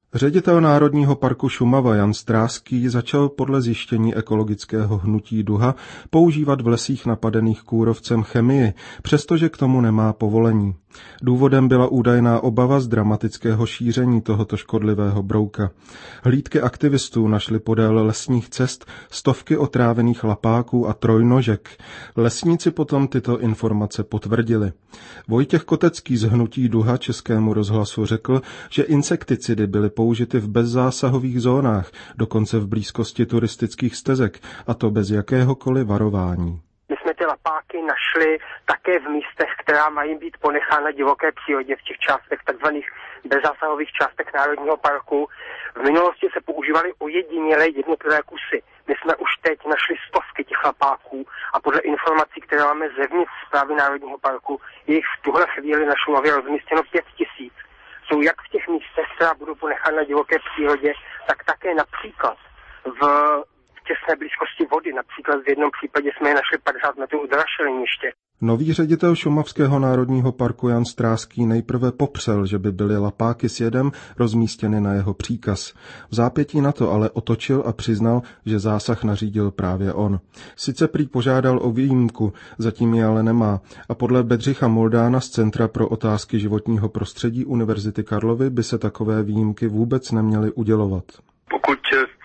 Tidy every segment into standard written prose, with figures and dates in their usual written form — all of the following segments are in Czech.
Ředitel Národního parku Šumava Jan Stráský začal podle zjištění ekologického hnutí Duha používat v lesích napadených kůrovcem chemii, přestože k tomu nemá povolení. Důvodem byla údajná obava z dramatického šíření tohoto škodlivého brouka. Hlídky aktivistů našly podél lesních cest stovky otrávených lapáků a trojnožek. Lesníci potom tyto informace potvrdili. Vojtěch Kotecký z hnutí Duha Českému rozhlasu řekl, že insekticidy byly použity v bezzásahových zónách, dokonce v blízkosti turistických stezek, a to bez jakéhokoliv varování. My jsme ty lapáky našli také v místech, která mají být ponechána divoké přírodě, v těch částech, takzvaných bezzásahových částech Národního parku. V minulosti se používaly ojedinělé jednotlivé kusy. My jsme už teď našli stovky těch lapáků a podle informací, které máme zevnitř správy Národního parku, je jich v tuhle chvíli na Šumavě rozmístěno 5 000. Jsou jak v těch místech, která budou ponechána na divoké přírodě, tak také například v těsné blízkosti vody. Například v jednom případě jsme je našli 50 metrů od rašeliniště. Nový ředitel Šumavského národního parku Jan Stráský nejprve popřel, že by byly lapáky s jedem rozmístěny na jeho příkaz. V zápětí na to ale otočil a přiznal, že zásah nařídil právě on. Sice prý požádal o výjimku, zatím ji ale nemá, a podle Bedřicha Moldána z Centra pro otázky životního prostředí Univerzity Karlovy by se takové výjimky vůbec neměly udělovat. Pokud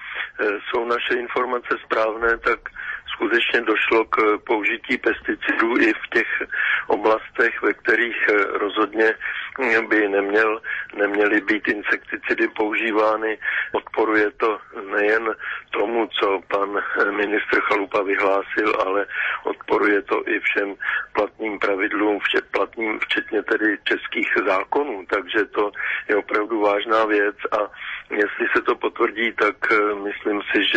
jsou naše informace správné, tak skutečně došlo k použití pesticidů i v těch oblastech, ve kterých rozhodně by neměly být insekticidy používány. Odporuje to nejen tomu, co pan ministr Chalupa vyhlásil, ale odporuje to i všem platným pravidlům, včetně tedy českých zákonů. Takže to je opravdu vážná věc a jestli se to potvrdí, tak myslím si, že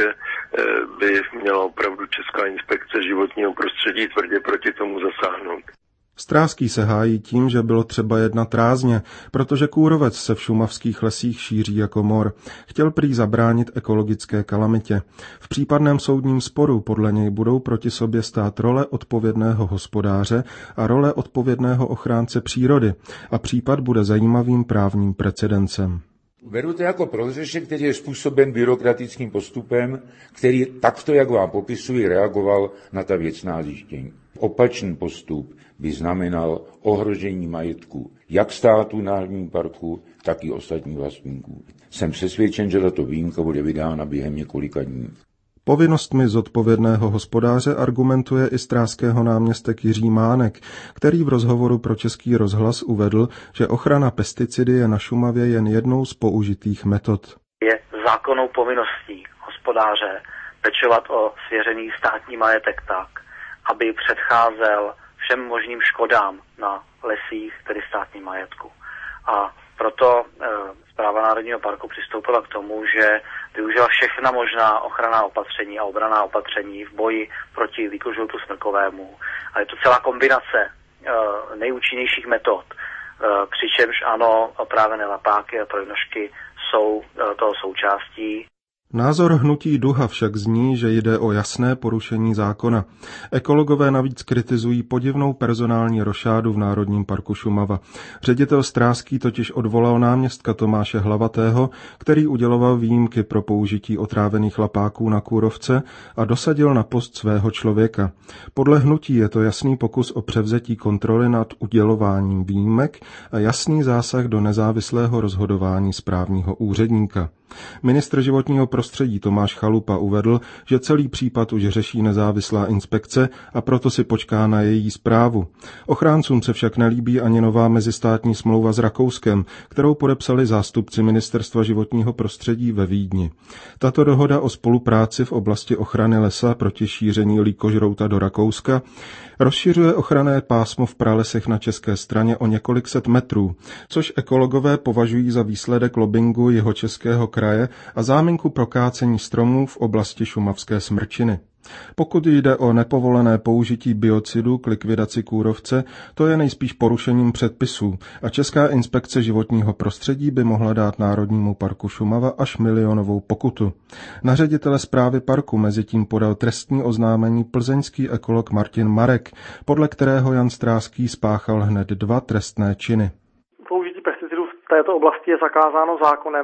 by měla opravdu Česká inspekce životního prostředí tvrdě proti tomu zasáhnout. Stráský se hájí tím, že bylo třeba jednat rázně, protože kůrovec se v šumavských lesích šíří jako mor. Chtěl prý zabránit ekologické kalamitě. V případném soudním sporu podle něj budou proti sobě stát role odpovědného hospodáře a role odpovědného ochránce přírody a případ bude zajímavým právním precedencem. Beru to jako prohřešek, který je způsoben byrokratickým postupem, který takto, jak vám popisuji, reagoval na ta věcná zjištění. Opačný postup by znamenal ohrožení majetku jak státu Národního parku, tak i ostatních vlastníků. Jsem přesvědčen, že tato výjimka bude vydána během několika dní. Povinnostmi zodpovědného hospodáře argumentuje i stráského náměstek Jiří Mánek, který v rozhovoru pro Český rozhlas uvedl, že ochrana pesticidy je na Šumavě jen jednou z použitých metod. Je zákonnou povinností hospodáře pečovat o svěřený státní majetek tak, aby předcházel všem možným škodám na lesích, tedy státním majetku. A proto Správa Národního parku přistoupila k tomu, že využila všechna možná ochranná opatření a obranná opatření v boji proti líkožroutu smrkovému. A je to celá kombinace nejúčinnějších metod, přičemž ano, právě lapáky a trojnožky jsou toho součástí. Názor hnutí Duha však zní, že jde o jasné porušení zákona. Ekologové navíc kritizují podivnou personální rošádu v Národním parku Šumava. Ředitel Stráský totiž odvolal náměstka Tomáše Hlavatého, který uděloval výjimky pro použití otrávených lapáků na kůrovce a dosadil na post svého člověka. Podle hnutí je to jasný pokus o převzetí kontroly nad udělováním výjimek a jasný zásah do nezávislého rozhodování správního úředníka. Ministr životního prostředí Tomáš Chalupa uvedl, že celý případ už řeší nezávislá inspekce a proto si počká na její zprávu. Ochráncům se však nelíbí ani nová mezistátní smlouva s Rakouskem, kterou podepsali zástupci Ministerstva životního prostředí ve Vídni. Tato dohoda o spolupráci v oblasti ochrany lesa proti šíření líkožrouta do Rakouska rozšiřuje ochranné pásmo v pralesech na české straně o několik set metrů, což ekologové považují za výsledek lobbingu Jihočeského kraje a záminku pro kácení stromů v oblasti šumavské smrčiny. Pokud jde o nepovolené použití biocidů k likvidaci kůrovce, to je nejspíš porušením předpisů a Česká inspekce životního prostředí by mohla dát Národnímu parku Šumava až 1 milionovou pokutu. Na ředitele správy parku mezitím podal trestní oznámení plzeňský ekolog Martin Marek, podle kterého Jan Stráský spáchal hned 2 trestné činy. Použití pesticidů v této oblasti je zakázáno zákonem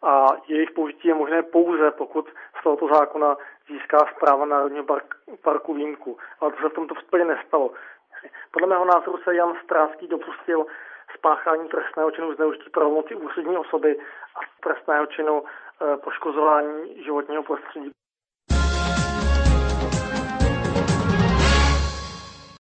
a jejich použití je možné pouze, pokud z tohoto zákona získá Správa Národního parku výjimku. Ale to se v tomto případě nestalo. Podle mého názoru se Jan Stráský dopustil spáchání trestného činu zneužití pravomoci úřední osoby a trestného činu poškozování životního prostředí.